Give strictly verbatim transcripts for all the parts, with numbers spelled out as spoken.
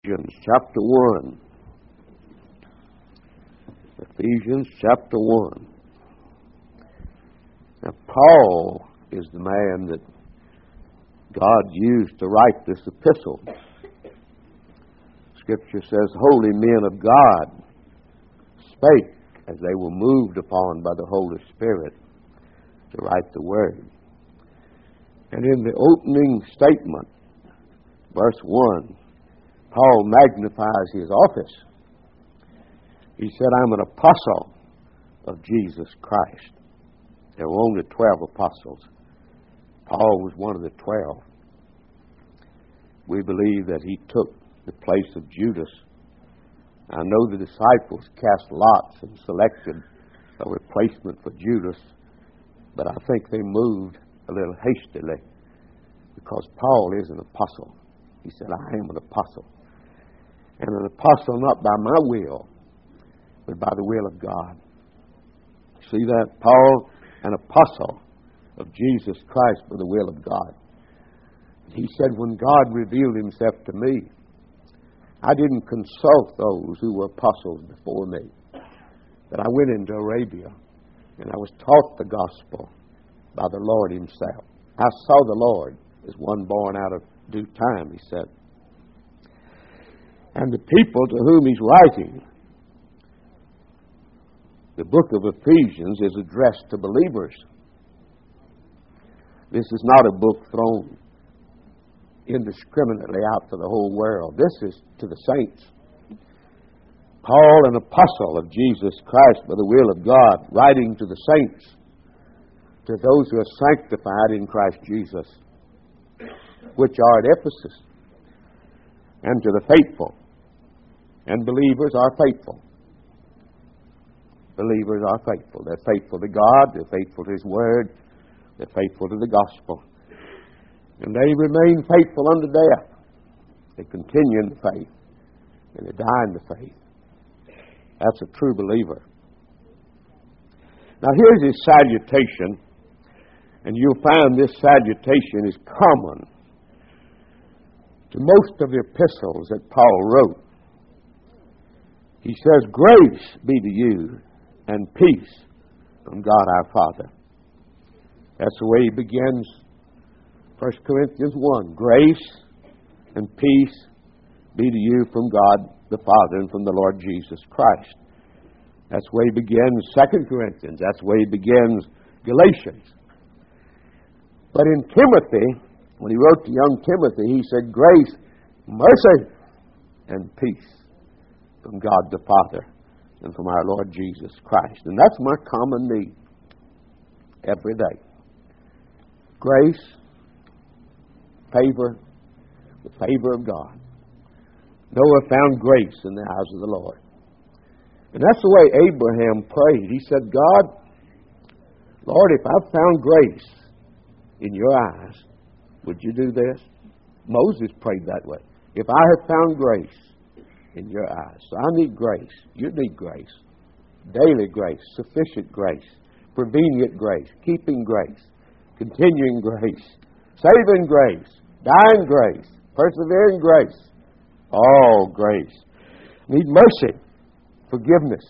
Ephesians chapter one. Ephesians chapter one. Now, Paul is the man that God used to write this epistle. Scripture says, holy men of God spake as they were moved upon by the Holy Spirit to write the word. And in the opening statement, verse one, Paul magnifies his office. He said, I'm an apostle of Jesus Christ. There were only twelve apostles. Paul was one of the twelve. We believe that he took the place of Judas. I know the disciples cast lots and selected a replacement for Judas, but I think they moved a little hastily because Paul is an apostle. He said, I am an apostle. And an apostle not by my will, but by the will of God. See that? Paul, an apostle of Jesus Christ by the will of God. He said, when God revealed himself to me, I didn't consult those who were apostles before me. But I went into Arabia, and I was taught the gospel by the Lord himself. I saw the Lord as one born out of due time, he said. And the people to whom he's writing, the book of Ephesians is addressed to believers. This is not a book thrown indiscriminately out to the whole world. This is to the saints. Paul, an apostle of Jesus Christ by the will of God, writing to the saints, to those who are sanctified in Christ Jesus, which are at Ephesus, and to the faithful. And believers are faithful. Believers are faithful. They're faithful to God. They're faithful to his word. They're faithful to the gospel. And they remain faithful unto death. They continue in the faith. And they die in the faith. That's a true believer. Now here's his salutation. And you'll find this salutation is common to most of the epistles that Paul wrote. He says, grace be to you and peace from God our Father. That's the way he begins First Corinthians one. Grace and peace be to you from God the Father and from the Lord Jesus Christ. That's the way he begins Second Corinthians. That's the way he begins Galatians. But in Timothy, when he wrote to young Timothy, he said, grace, mercy, and peace from God the Father and from our Lord Jesus Christ. And that's my common need every day. Grace, favor, the favor of God. Noah found grace in the eyes of the Lord. And that's the way Abraham prayed. He said, God, Lord, if I've found grace in your eyes, would you do this? Moses prayed that way. If I have found grace in your eyes. So I need grace. You need grace. Daily grace, sufficient grace, prevenient grace, keeping grace, continuing grace, saving grace, dying grace, persevering grace. All grace. Need mercy, forgiveness.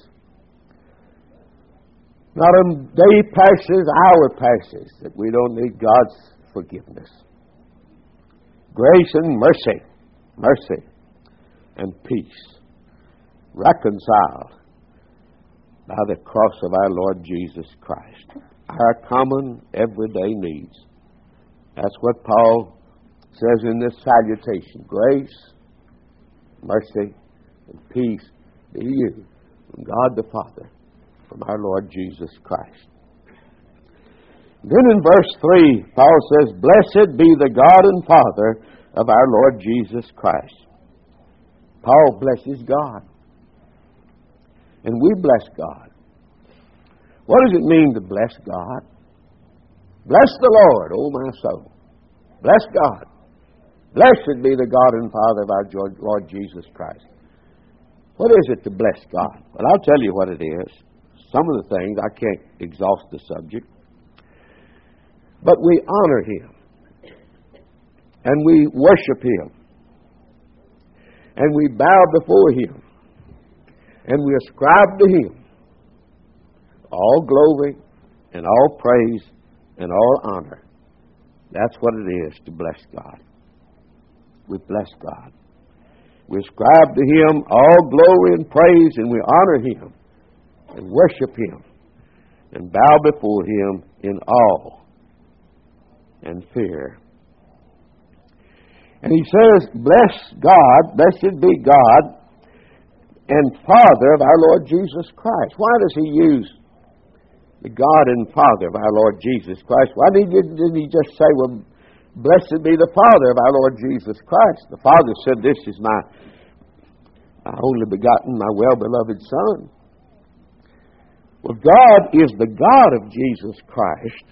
Not a day passes, hour passes that we don't need God's forgiveness. Grace and mercy, mercy and peace, reconciled by the cross of our Lord Jesus Christ. Our common everyday needs. That's what Paul says in this salutation. Grace, mercy, and peace be to you from God the Father, from our Lord Jesus Christ. Then in verse three, Paul says, blessed be the God and Father of our Lord Jesus Christ. Paul blesses God. And we bless God. What does it mean to bless God? Bless the Lord, O my soul. Bless God. Blessed be the God and Father of our Lord Jesus Christ. What is it to bless God? Well, I'll tell you what it is. Some of the things, I can't exhaust the subject. But we honor Him. And we worship Him. And we bow before Him. And we ascribe to Him all glory and all praise and all honor. That's what it is to bless God. We bless God. We ascribe to Him all glory and praise, and we honor Him and worship Him and bow before Him in awe and fear. And He says, bless God, blessed be God and Father of our Lord Jesus Christ. Why does He use the God and Father of our Lord Jesus Christ? Why didn't He just say, well, blessed be the Father of our Lord Jesus Christ? The Father said, this is my, my only begotten, my well-beloved Son. Well, God is the God of Jesus Christ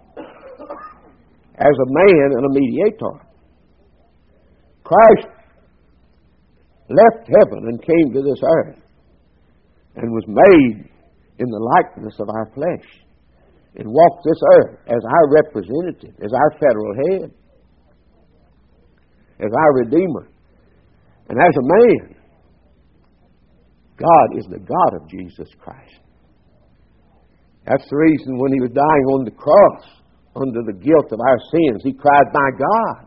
as a man and a mediator. Christ left heaven and came to this earth and was made in the likeness of our flesh and walked this earth as our representative, as our federal head, as our Redeemer. And as a man, God is the God of Jesus Christ. That's the reason when He was dying on the cross under the guilt of our sins, He cried, my God,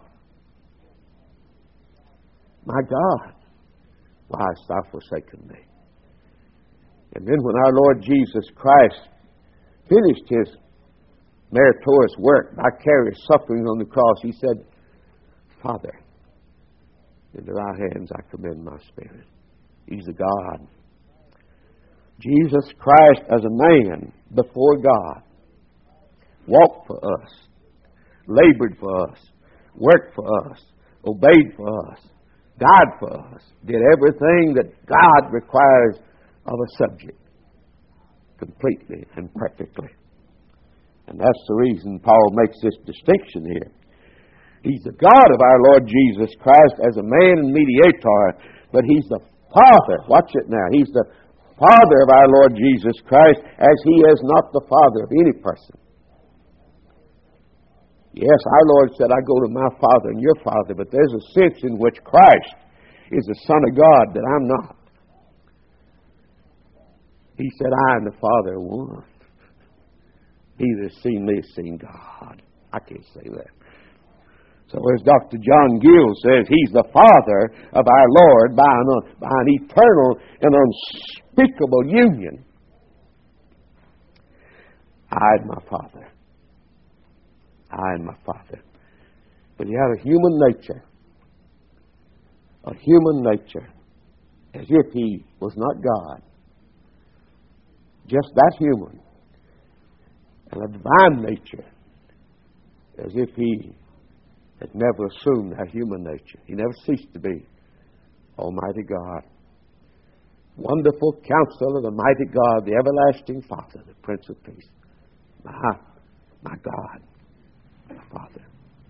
my God, why hast thou forsaken me? And then when our Lord Jesus Christ finished His meritorious work, vicarious suffering on the cross, He said, Father, into thy hands I commend my spirit. He's a God. Jesus Christ as a man before God walked for us, labored for us, worked for us, obeyed for us, died for us, did everything that God requires of a subject completely and perfectly. And that's the reason Paul makes this distinction here. He's the God of our Lord Jesus Christ as a man and mediator, but He's the Father. Watch it now. He's the Father of our Lord Jesus Christ as He is not the Father of any person. Yes, our Lord said, I go to my Father and your Father, but there's a sense in which Christ is the Son of God that I'm not. He said, I and the Father are one. He that has seen me has seen God. I can't say that. So as Doctor John Gill says, He's the Father of our Lord by an, by an eternal and unspeakable union. I and my Father. I and my Father. But He had a human nature. A human nature. As if He was not God. Just that human. And a divine nature. As if He had never assumed that human nature. He never ceased to be Almighty God. Wonderful Counselor, the mighty God, the everlasting Father, the Prince of Peace. My, my God, my Father.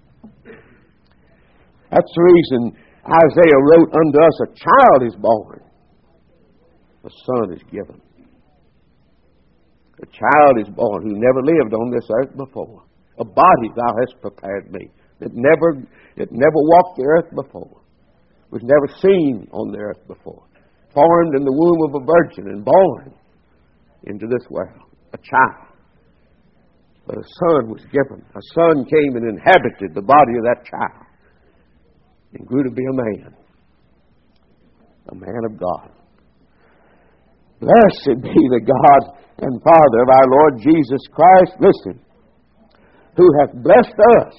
That's the reason Isaiah wrote, unto us a child is born, a son is given. A child is born who never lived on this earth before. A body thou hast prepared me. It never, it never walked the earth before. Was never seen on the earth before. Formed in the womb of a virgin and born into this world. A child. But a son was given. A son came and inhabited the body of that child. And grew to be a man. A man of God. Blessed be the God and Father of our Lord Jesus Christ. Listen. Who hath blessed us.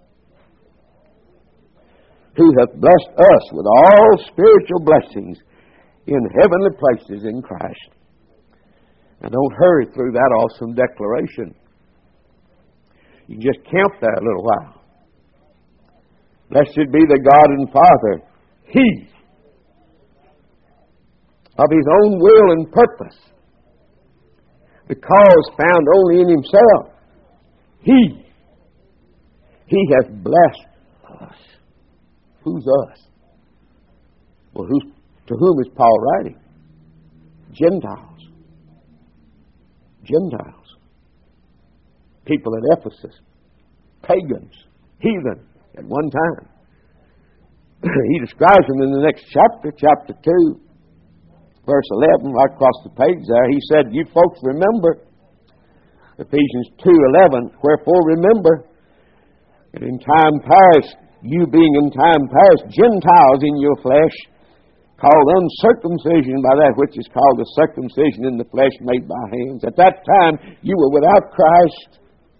Who hath blessed us with all spiritual blessings in heavenly places in Christ. Now don't hurry through that awesome declaration. You can just camp there a little while. Blessed be the God and Father, He, of His own will and purpose, the cause found only in Himself. He, He hath blessed us. Who's us? Well, who's, to whom is Paul writing? Gentiles. Gentiles. People at Ephesus. Pagans. Heathen at one time. he describes them in the next chapter, chapter two, verse eleven, right across the page there. He said, you folks remember, Ephesians two eleven, wherefore remember, that in time past, you being in time past Gentiles in your flesh, called uncircumcision by that which is called the circumcision in the flesh made by hands. At that time, you were without Christ.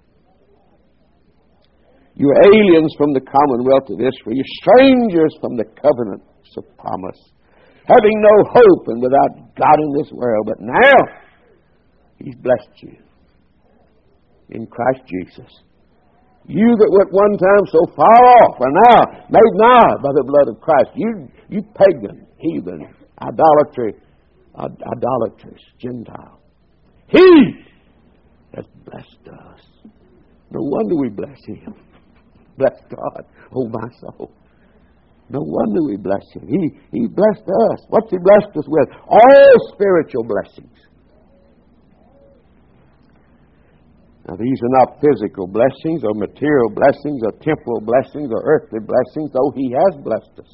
You were aliens from the commonwealth of Israel. You were strangers from the covenants of promise, having no hope and without God in this world. But now, He's blessed you in Christ Jesus. You that were at one time so far off are now made nigh by the blood of Christ. You, you pagan, heathen, idolatry, idolaters, Gentile. He has blessed us. No wonder we bless Him. Bless God, oh my soul. No wonder we bless Him. He, he blessed us. What's He blessed us with? All spiritual blessings. Now, these are not physical blessings or material blessings or temporal blessings or earthly blessings, though He has blessed us.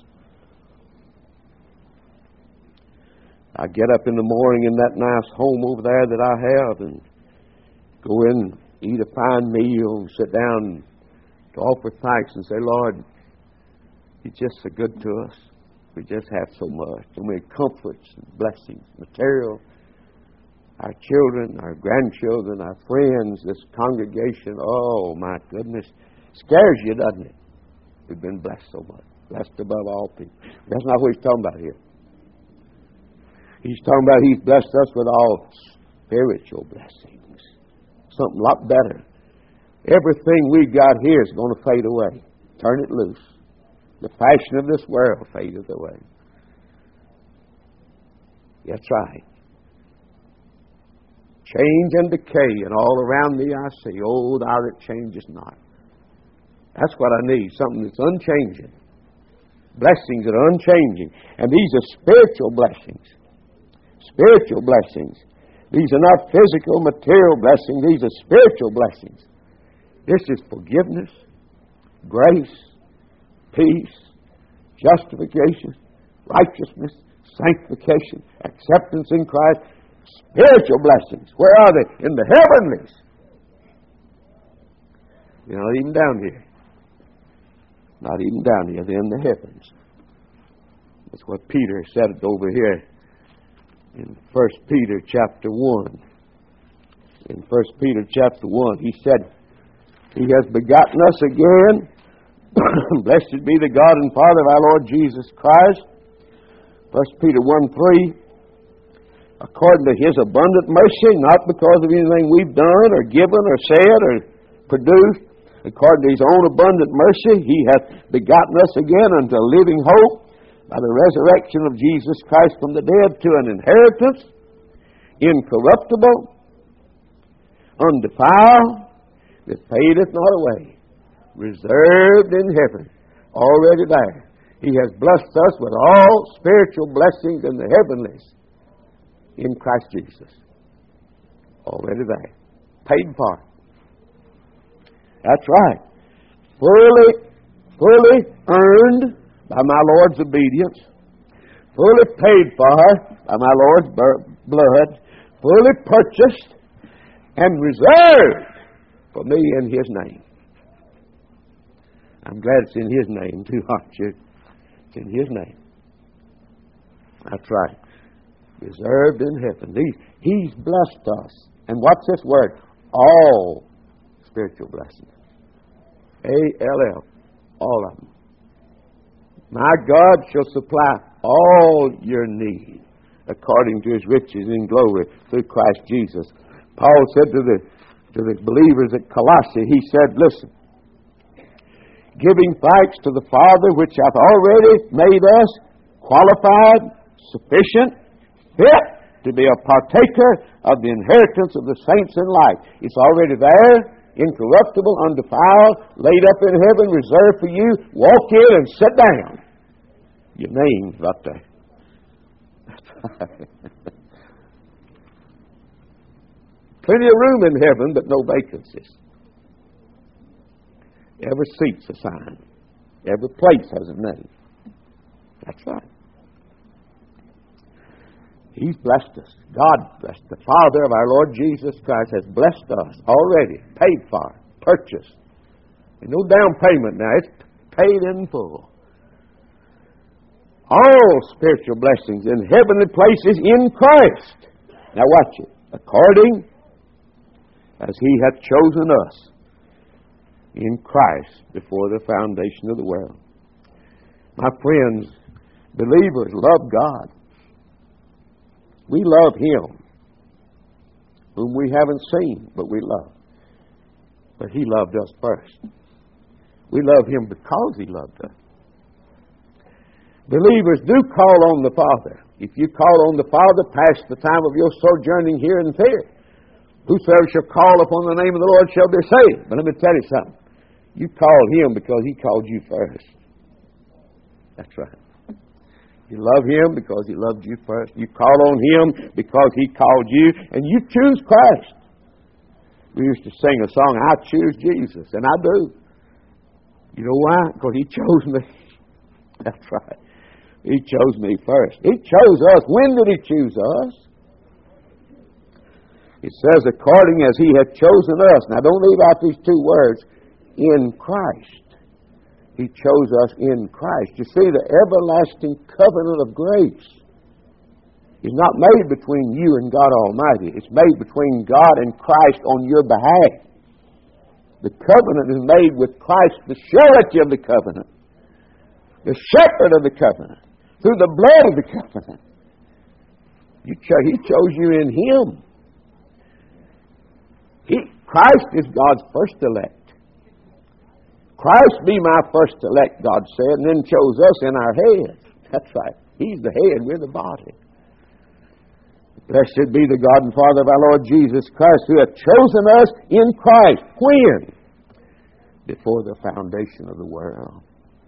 I get up in the morning in that nice home over there that I have and go in, eat a fine meal, sit down to offer thanks and say, Lord, You're just so good to us. We just have so much. So many comforts and blessings, material, our children, our grandchildren, our friends, this congregation. Oh, my goodness. Scares you, doesn't it? We've been blessed so much. Blessed above all people. That's not what He's talking about here. He's talking about He's blessed us with all spiritual blessings. Something a lot better. Everything we got here is going to fade away. Turn it loose. The fashion of this world fadeth away. That's right. Change and decay, and all around me I see, oh, thou that changest not. That's what I need, something that's unchanging. Blessings that are unchanging. And these are spiritual blessings. Spiritual blessings. These are not physical, material blessings. These are spiritual blessings. This is forgiveness, grace, peace, justification, righteousness, sanctification, acceptance in Christ. Spiritual blessings. Where are they? In the heavenlies. They're not even down here. Not even down here. They're in the heavens. That's what Peter said it over here in First Peter chapter one. In First Peter chapter one, he said, He has begotten us again. Blessed be the God and Father of our Lord Jesus Christ. First Peter one three. According to His abundant mercy, not because of anything we've done or given or said or produced, according to His own abundant mercy, He hath begotten us again unto a living hope by the resurrection of Jesus Christ from the dead, to an inheritance incorruptible, undefiled, that fadeth not away, reserved in heaven, already there. He has blessed us with all spiritual blessings in the heavenlies in Christ Jesus. Already there. Paid for. That's right. Fully, fully earned by my Lord's obedience. Fully paid for by my Lord's blood. Fully purchased and reserved for me in His name. I'm glad it's in His name too, aren't you? It's in His name. That's right. Reserved in heaven. He's, he's blessed us. And what's this word? All spiritual blessings. A L L. All of them. My God shall supply all your need according to His riches in glory through Christ Jesus. Paul said to the, to the believers at Colossae, he said, listen, giving thanks to the Father which hath already made us qualified, sufficient, fit to be a partaker of the inheritance of the saints in light. It's already there, incorruptible, undefiled, laid up in heaven, reserved for you. Walk in and sit down. Your name's up there. That's right. Plenty of room in heaven, but no vacancies. Every seat's assigned. Every place has a name. That's right. He's blessed us. God blessed. The Father of our Lord Jesus Christ has blessed us already, paid for, purchased. And no down payment now. It's paid in full. All spiritual blessings in heavenly places in Christ. Now watch it. According as He hath chosen us in Christ before the foundation of the world. My friends, believers love God. We love Him, whom we haven't seen, but we love. But He loved us first. We love Him because He loved us. Believers do call on the Father. If you call on the Father past the time of your sojourning here in fear, whosoever shall call upon the name of the Lord shall be saved. But let me tell you something. You call Him because He called you first. That's right. You love Him because He loved you first. You call on Him because He called you, and you choose Christ. We used to sing a song, I choose Jesus, and I do. You know why? Because He chose me. That's right. He chose me first. He chose us. When did He choose us? It says, according as He hath chosen us. Now, don't leave out these two words. In Christ. He chose us in Christ. You see, the everlasting covenant of grace is not made between you and God Almighty. It's made between God and Christ on your behalf. The covenant is made with Christ, the surety of the covenant, the shepherd of the covenant, through the blood of the covenant. You cho- he chose you in Him. He, Christ is God's first elect. Christ be my first elect, God said, and then chose us in our head. That's right. He's the head, we're the body. Blessed be the God and Father of our Lord Jesus Christ, who hath chosen us in Christ. When? Before the foundation of the world.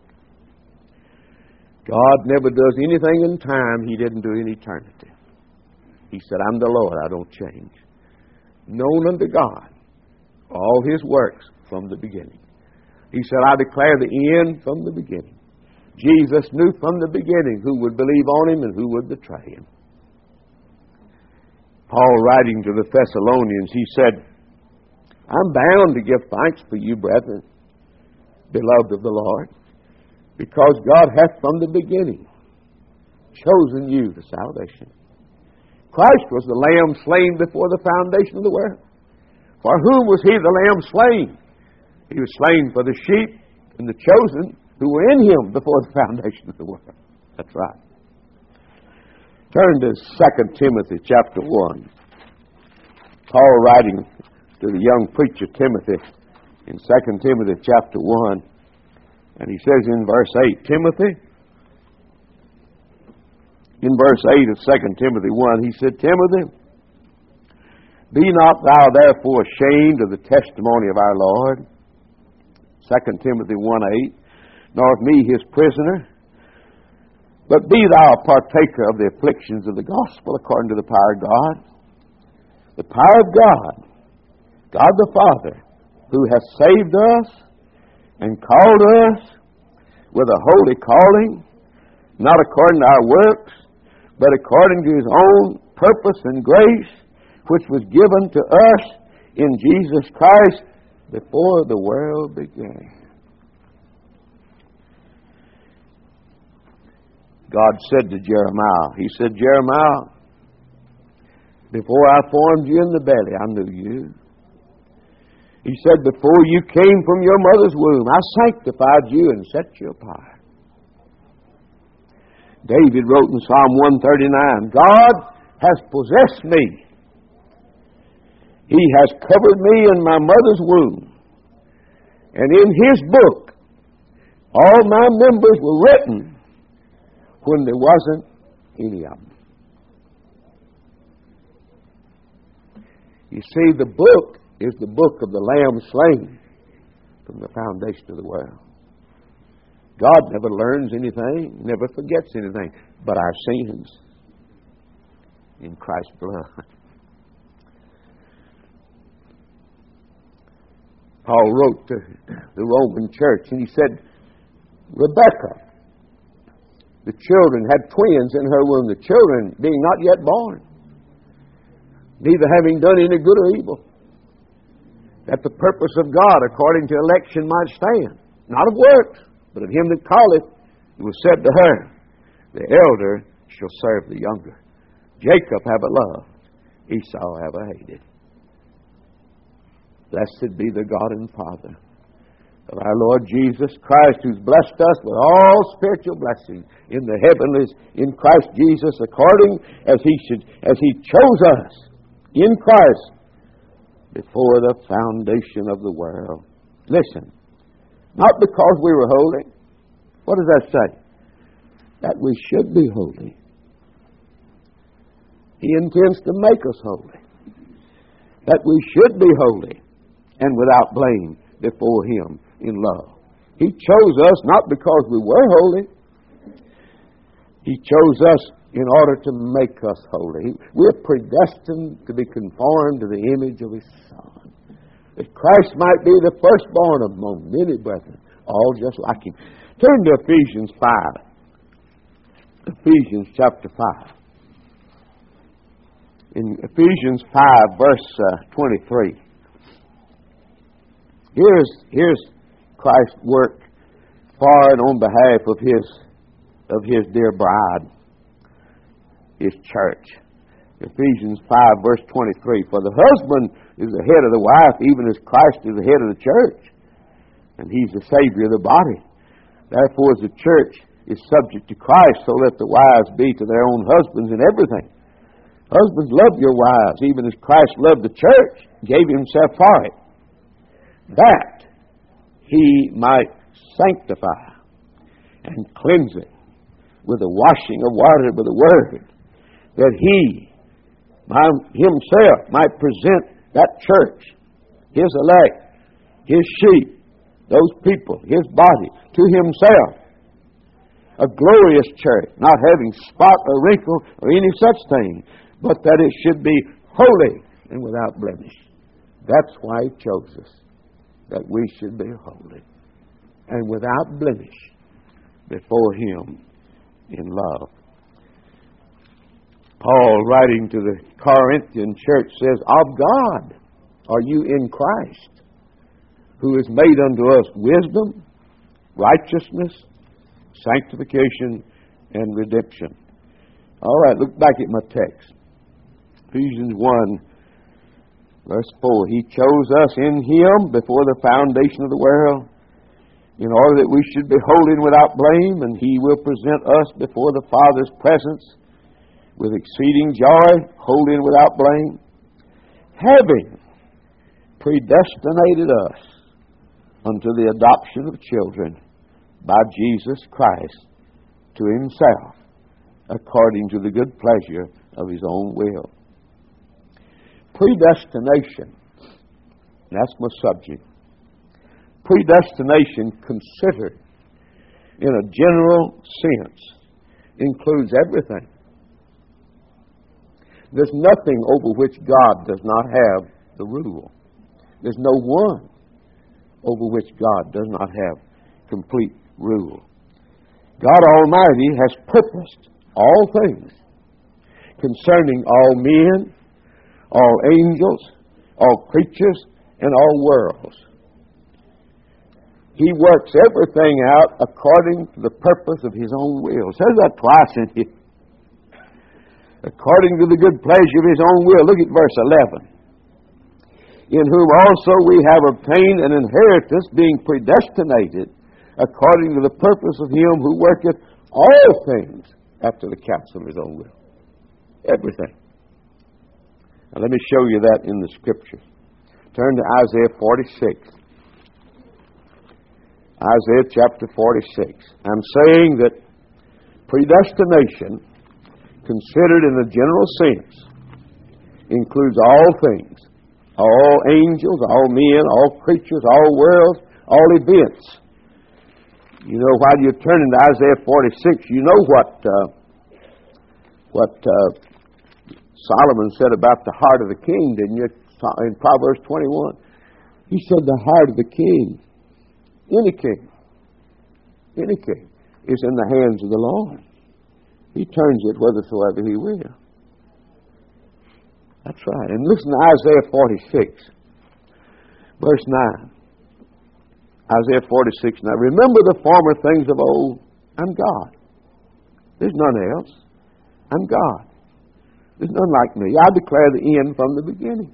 God never does anything in time He didn't do in eternity. He said, I'm the Lord, I don't change. Known unto God all His works from the beginning. He said, I declare the end from the beginning. Jesus knew from the beginning who would believe on Him and who would betray Him. Paul, writing to the Thessalonians, he said, I'm bound to give thanks for you, brethren, beloved of the Lord, because God hath from the beginning chosen you to salvation. Christ was the Lamb slain before the foundation of the world. For whom was He the Lamb slain? He was slain for the sheep and the chosen who were in Him before the foundation of the world. That's right. Turn to Second Timothy chapter one. Paul, writing to the young preacher Timothy in Second Timothy chapter one, and he says in verse eight, Timothy, in verse eight of Second Timothy one, he said, Timothy, be not thou therefore ashamed of the testimony of our Lord, Second Timothy one eight, nor of me his prisoner, but be thou a partaker of the afflictions of the gospel according to the power of God. The power of God, God the Father, who hath saved us and called us with a holy calling, not according to our works, but according to His own purpose and grace, which was given to us in Jesus Christ before the world began. God said to Jeremiah, He said, Jeremiah, before I formed you in the belly, I knew you. He said, before you came from your mother's womb, I sanctified you and set you apart. David wrote in Psalm one thirty-nine, God has possessed me. He has covered me in my mother's womb. And in His book, all my members were written when there wasn't any of them. You see, the book is the book of the Lamb slain from the foundation of the world. God never learns anything, never forgets anything, but our sins in Christ's blood. Paul wrote to the Roman church, and he said, Rebekah, the children had twins in her womb, the children being not yet born, neither having done any good or evil, that the purpose of God according to election might stand, not of works, but of him that calleth. It was said to her, the elder shall serve the younger. Jacob have I loved, Esau have I hated. Blessed be the God and Father of our Lord Jesus Christ, who's blessed us with all spiritual blessings in the heavenlies in Christ Jesus, according as he should, as he chose us in Christ before the foundation of the world. Listen, not because we were holy. What does that say? That we should be holy. He intends to make us holy. That we should be holy and without blame before him in love. He chose us not because we were holy. He chose us in order to make us holy. We're predestined to be conformed to the image of his Son, that Christ might be the firstborn among many brethren, all just like him. Turn to Ephesians five. Ephesians chapter five. In Ephesians five, verse uh, twenty-three. Here's, here's Christ's work for and on behalf of his, of his dear bride, his church. Ephesians five, verse twenty-three. For the husband is the head of the wife, even as Christ is the head of the church. And he's the Savior of the body. Therefore, as the church is subject to Christ, so let the wives be to their own husbands in everything. Husbands, love your wives, even as Christ loved the church, gave himself for it, that he might sanctify and cleanse it with the washing of water with the word, that he himself might present that church, his elect, his sheep, those people, his body, to himself, a glorious church, not having spot or wrinkle or any such thing, but that it should be holy and without blemish. That's why he chose us, that we should be holy and without blemish before him in love. Paul, writing to the Corinthian church, says, of God are you in Christ, who has made unto us wisdom, righteousness, sanctification, and redemption. All right, look back at my text. Ephesians one, verse four. He chose us in him before the foundation of the world, in order that we should be holy and without blame, and he will present us before the Father's presence with exceeding joy, holy and without blame, having predestinated us unto the adoption of children by Jesus Christ to himself, according to the good pleasure of his own will. Predestination, that's my subject. Predestination, considered in a general sense, includes everything. There's nothing over which God does not have the rule. There's no one over which God does not have complete rule. God Almighty has purposed all things concerning all men, all angels, all creatures, and all worlds. He works everything out according to the purpose of his own will. It says that twice in here. According to the good pleasure of his own will. Look at verse eleven. In whom also we have obtained an inheritance, being predestinated according to the purpose of him who worketh all things after the counsel of his own will. Everything. Now let me show you that in the Scripture. Turn to Isaiah forty-six. Isaiah chapter forty-six. I'm saying that predestination, considered in a general sense, includes all things. All angels, all men, all creatures, all worlds, all events. You know, while you're turning to Isaiah forty-six, you know what uh, what uh, Solomon said about the heart of the king, didn't you? In Proverbs twenty-one. He said the heart of the king, any king, any king, is in the hands of the Lord. He turns it whithersoever He will. That's right. And listen to Isaiah forty-six, verse nine. Isaiah forty-six, nine. Remember the former things of old. I'm God. There's none else. I'm God. There's none like me. I declare the end from the beginning.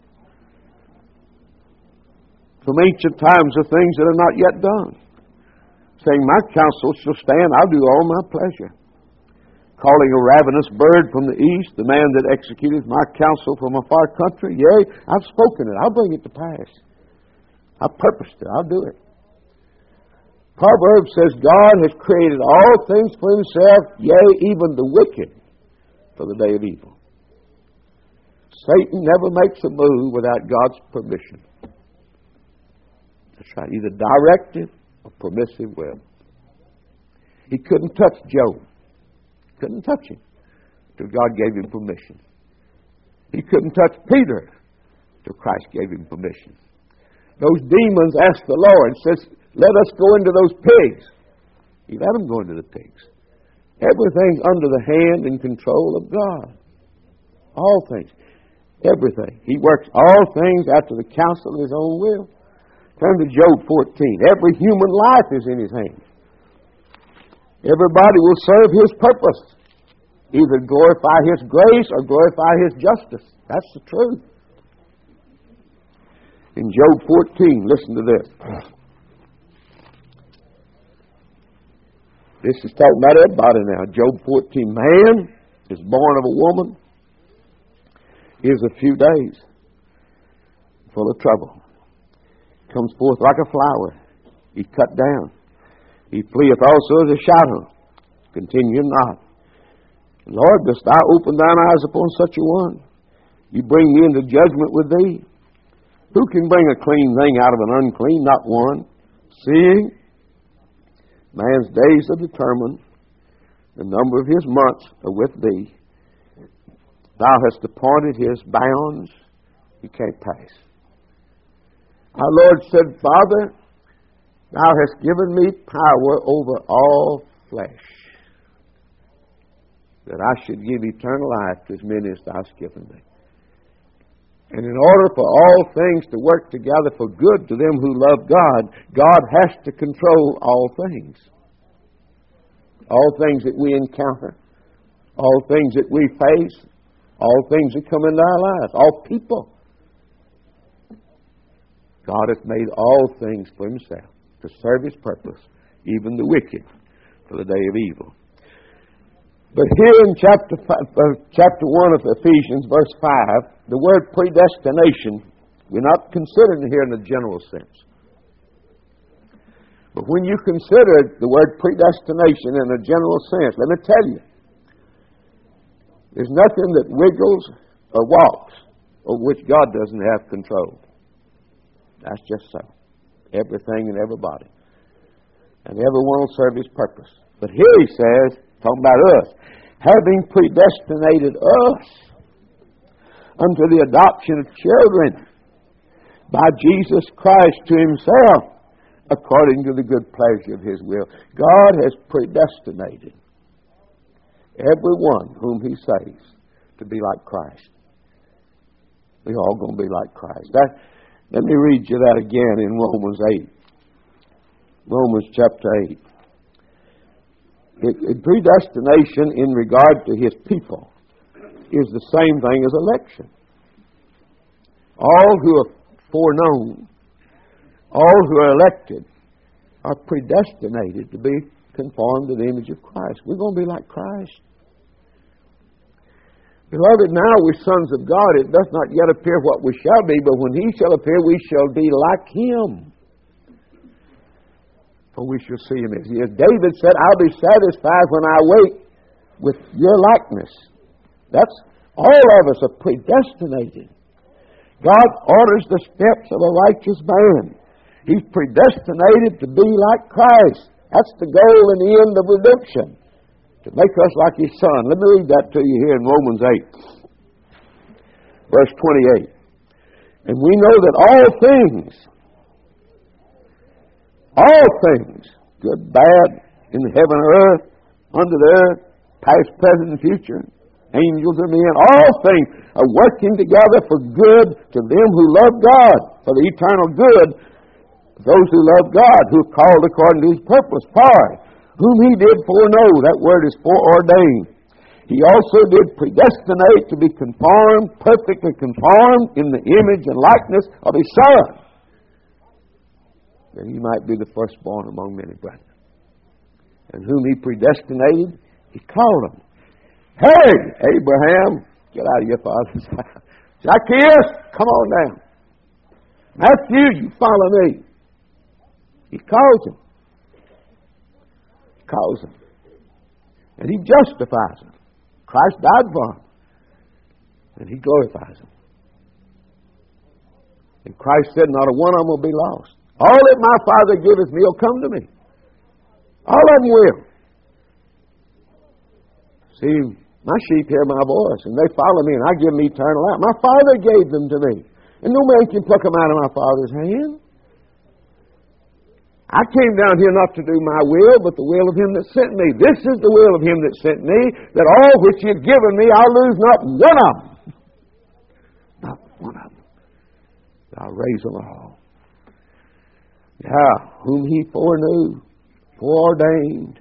From ancient times of things that are not yet done. Saying, my counsel shall stand, I'll do all my pleasure. Calling a ravenous bird from the east, the man that executeth my counsel from a far country. Yea, I've spoken it, I'll bring it to pass. I've purposed it, I'll do it. Proverbs says, God has created all things for Himself, yea, even the wicked, for the day of evil. Satan never makes a move without God's permission. That's right, either directive or permissive will. He couldn't touch Job. Couldn't touch him till God gave him permission. He couldn't touch Peter till Christ gave him permission. Those demons asked the Lord, says, let us go into those pigs. He let them go into the pigs. Everything's under the hand and control of God. All things. Everything. He works all things after the counsel of His own will. Turn to Job fourteen. Every human life is in His hands. Everybody will serve His purpose. Either glorify His grace or glorify His justice. That's the truth. In Job fourteen, listen to this. This is talking about everybody now. Job fourteen. Man is born of a woman, is a few days, full of trouble. Comes forth like a flower. He cut down. He fleeth also as a shadow. Continue not. Lord, dost thou open thine eyes upon such a one? You bring me into judgment with thee. Who can bring a clean thing out of an unclean? Not one. Seeing man's days are determined, the number of his months are with thee. Thou hast appointed his bounds. He can't pass. Our Lord said, Father, Thou hast given me power over all flesh, that I should give eternal life to as many as Thou hast given me. And in order for all things to work together for good to them who love God, God has to control all things. All things that we encounter, all things that we face, all things that come into our lives, all people. God has made all things for Himself to serve His purpose, even the wicked, for the day of evil. But here in chapter five, uh, chapter one of Ephesians, verse five, the word predestination, we're not considering it here in a general sense. But when you consider the word predestination in a general sense, let me tell you, there's nothing that wiggles or walks over which God doesn't have control. That's just so. Everything and everybody. And everyone will serve His purpose. But here He says, talking about us, having predestinated us unto the adoption of children by Jesus Christ to Himself, according to the good pleasure of His will. God has predestinated everyone whom He saves to be like Christ. We're all going to be like Christ. That, let me read you that again in Romans eight. Romans chapter eight. It, it, predestination in regard to His people is the same thing as election. All who are foreknown, all who are elected, are predestinated to be conformed to the image of Christ. We're going to be like Christ. Beloved, now we're sons of God. It does not yet appear what we shall be, but when He shall appear, we shall be like Him. For we shall see Him as He is. David said, I'll be satisfied when I wait with your likeness. That's, all of us are predestinated. God orders the steps of a righteous man. He's predestinated to be like Christ. That's the goal and the end of redemption, to make us like His Son. Let me read that to you here in Romans eight, verse twenty-eight. And we know that all things, all things, good, bad, in the heaven or earth, under the earth, past, present, and future, angels and men, all things are working together for good to them who love God, for the eternal good of those who love God, who are called according to His purpose. For whom He did foreknow, that word is foreordained, He also did predestinate to be conformed, perfectly conformed in the image and likeness of His Son, that He might be the firstborn among many brethren. And whom He predestinated, He called them. Hey, Abraham, get out of your father's house. Zacchaeus, come on down. Matthew, you follow me. He calls them. He calls them. And He justifies them. Christ died for them. And He glorifies them. And Christ said, not a one of them will be lost. All that my Father giveth me will come to me. All of them will. See, my sheep hear my voice, and they follow me, and I give them eternal life. My Father gave them to me, and no man can pluck them out of my Father's hand. I came down here not to do my will, but the will of Him that sent me. This is the will of Him that sent me, that all which He hath given me, I'll lose not one of them. Not one of them. I'll raise them all. Yeah, whom He foreknew, foreordained.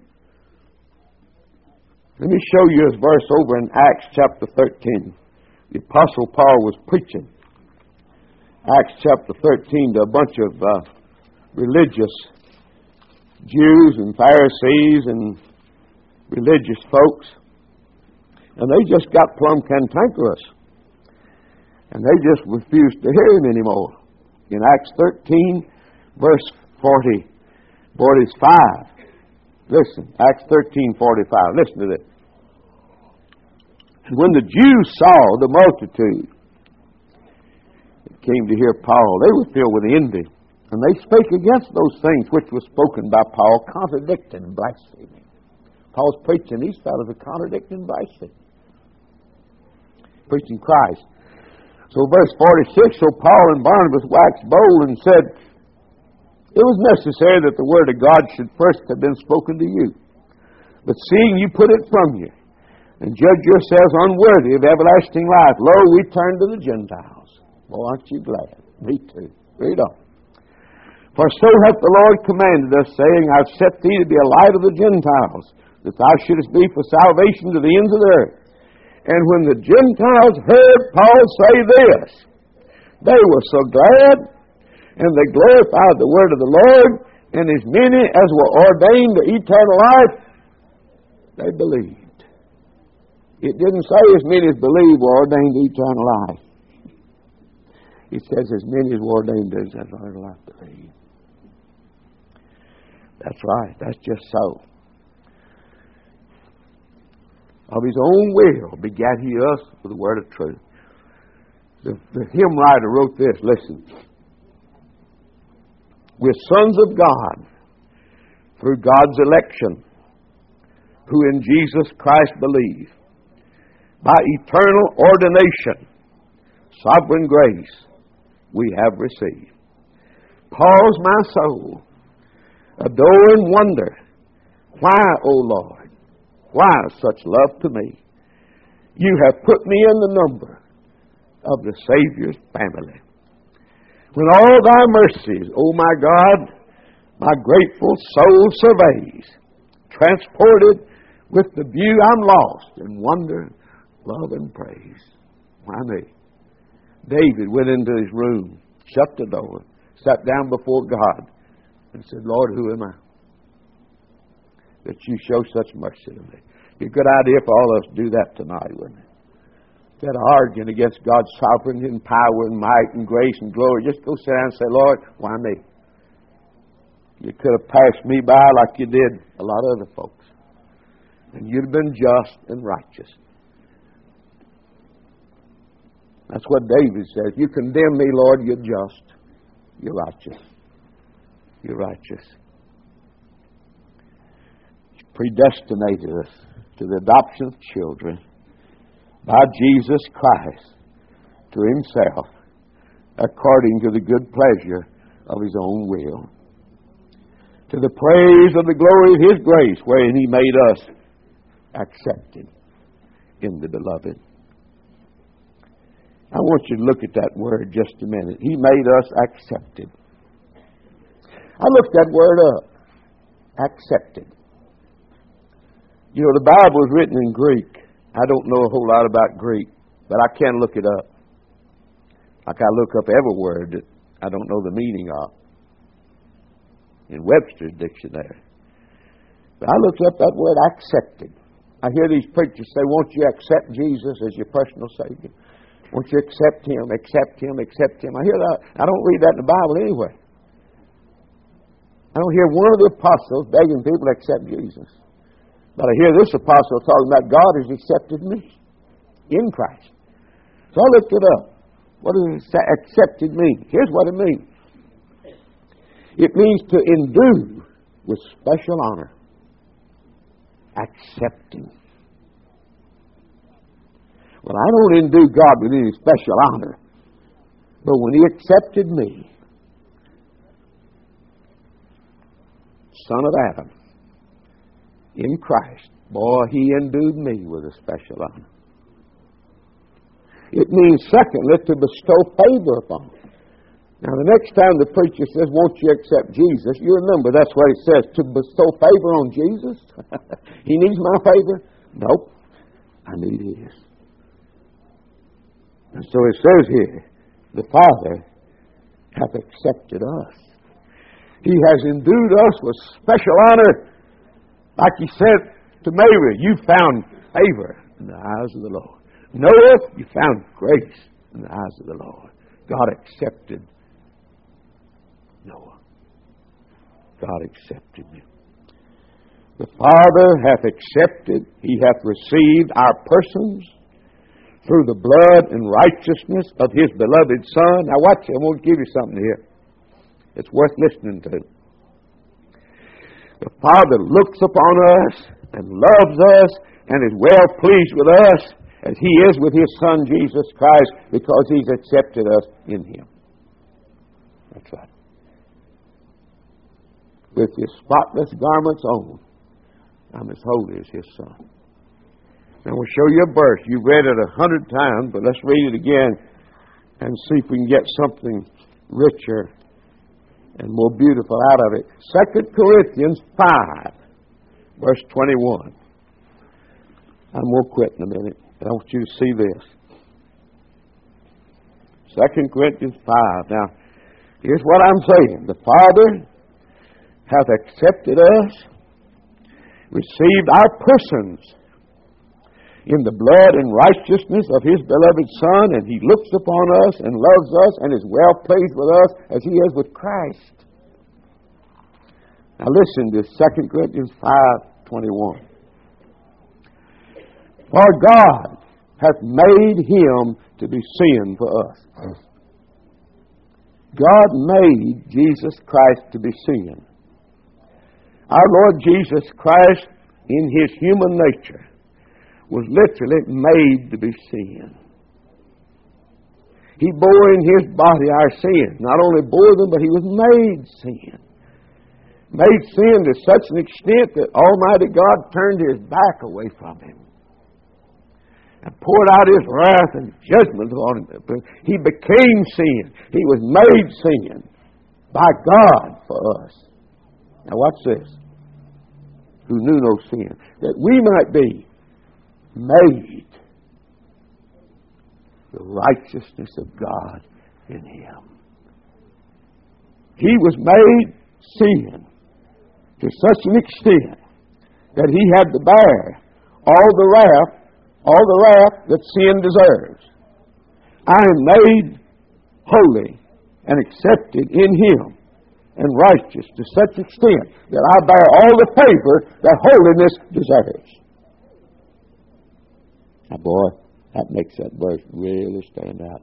Let me show you this verse over in Acts chapter thirteen. The Apostle Paul was preaching. Acts chapter thirteen to a bunch of uh, religious Jews and Pharisees and religious folks. And they just got plumb cantankerous. And they just refused to hear Him anymore. In Acts thirteen, verse forty, forty-five. Listen, Acts thirteen, forty-five. Listen to this. And when the Jews saw the multitude that came to hear Paul, they were filled with envy. And they spake against those things which were spoken by Paul, contradicting and blaspheming. Paul's preaching, these fellows are contradicting and blaspheming. Preaching Christ. So verse forty-six, so Paul and Barnabas waxed bold and said, it was necessary that the word of God should first have been spoken to you. But seeing you put it from you, and judge yourselves unworthy of everlasting life, lo, we turn to the Gentiles. Well, aren't you glad? Me too. Read on. For so hath the Lord commanded us, saying, I've set thee to be a light of the Gentiles, that thou shouldest be for salvation to the ends of the earth. And when the Gentiles heard Paul say this, they were so glad, and they glorified the word of the Lord, and as many as were ordained to eternal life, they believed. It didn't say as many as believed were ordained to eternal life. It says as many as were ordained to eternal life believed. That's right. That's just so. Of His own will begat He us with the word of truth. The, the hymn writer wrote this. Listen. We're sons of God through God's election, who in Jesus Christ believe. By eternal ordination, sovereign grace, we have received. Pause my soul, adore and wonder, why, O Lord, why such love to me? You have put me in the number of the Savior's family. When all Thy mercies, O my God, my grateful soul surveys, transported with the view I'm lost in wonder, love, and praise. Why me? David went into his room, shut the door, sat down before God, and said, Lord, who am I that You show such mercy to me? It'd be a good idea for all of us to do that tonight, wouldn't it? Instead of arguing against God's sovereignty and power and might and grace and glory, just go sit down and say, Lord, why me? You could have passed me by like You did a lot of other folks. And You'd have been just and righteous. That's what David says. You condemn me, Lord, You're just. You're righteous. You're righteous. You predestinated us to the adoption of children by Jesus Christ to Himself, according to the good pleasure of His own will, to the praise of the glory of His grace, wherein He made us accepted in the beloved. I want you to look at that word just a minute. He made us accepted. I looked that word up. Accepted. You know, the Bible is written in Greek. I don't know a whole lot about Greek, but I can look it up. Like I look up every word that I don't know the meaning of in Webster's dictionary. But I looked up that word accepted. I hear these preachers say, won't you accept Jesus as your personal Savior? Won't you accept Him, accept Him, accept Him? I hear that. I don't read that in the Bible anyway. I don't hear one of the apostles begging people to accept Jesus. But I hear this apostle talking about God has accepted me in Christ. So I looked it up. What does accepted mean? Here's what it means. It means to endue with special honor. Accepting. Well, I don't endue God with any special honor. But when He accepted me, son of Adam, in Christ, boy, He endued me with a special honor. It means, secondly, to bestow favor upon. Now, the next time the preacher says, won't you accept Jesus, you remember that's what it says, to bestow favor on Jesus. He needs my favor? Nope. I need His. And so it says here, the Father hath accepted us. He has endued us with special honor. Like He said to Mary, you found favor in the eyes of the Lord. Noah, you found grace in the eyes of the Lord. God accepted Noah. God accepted you. The Father hath accepted, He hath received our persons through the blood and righteousness of His beloved Son. Now watch, I'm going to give you something here. It's worth listening to. The Father looks upon us and loves us and is well pleased with us as He is with His Son Jesus Christ because He's accepted us in Him. That's right. With His spotless garments on, I'm as holy as His Son. Now we'll show you a verse. You've read it a hundred times, but let's read it again and see if we can get something richer and more beautiful out of it. Second Corinthians five, verse twenty-one. I'm going to quit in a minute, but I want you to see this. Second Corinthians five. Now, here's what I'm saying. The Father hath accepted us, received our persons in the blood and righteousness of His beloved Son, and He looks upon us and loves us and is well pleased with us as He is with Christ. Now listen to Second Corinthians five twenty-one. For God hath made Him to be sin for us. God made Jesus Christ to be sin. Our Lord Jesus Christ, in His human nature, was literally made to be sin. He bore in His body our sins. Not only bore them, but He was made sin. Made sin to such an extent that Almighty God turned His back away from Him and poured out His wrath and judgment on Him. He became sin. He was made sin by God for us. Now watch this. Who knew no sin. That we might be made the righteousness of God in Him. He was made sin to such an extent that He had to bear all the wrath, all the wrath that sin deserves. I am made holy and accepted in Him and righteous to such extent that I bear all the favor that holiness deserves. Now, boy, that makes that verse really stand out.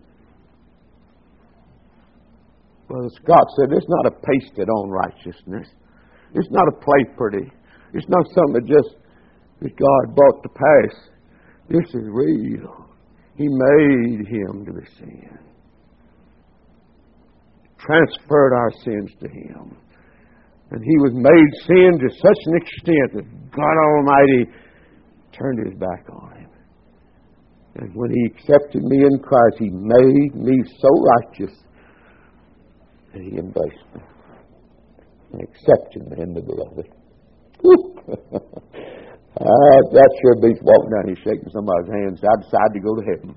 Brother Scott said, it's not a pasted-on righteousness. It's not a play pretty. It's not something that just that God brought to pass. This is real. He made Him to be sin. Transferred our sins to Him. And He was made sin to such an extent that God Almighty turned his back on him. And when he accepted me in Christ, he made me so righteous that he embraced me and accepted me in the beloved. uh, that sure beats walking down here shaking somebody's hand. So I decided to go to heaven.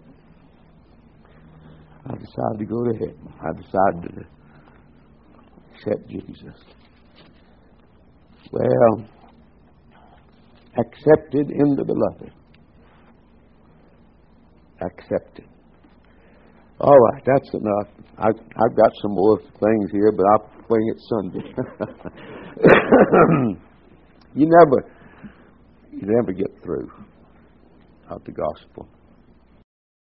I decided to go to heaven. I decided to accept Jesus. Well, accepted in the beloved. Accepted. All right, that's enough. I, I've got some more things here, but I'll bring it Sunday. you never, you never get through of the gospel.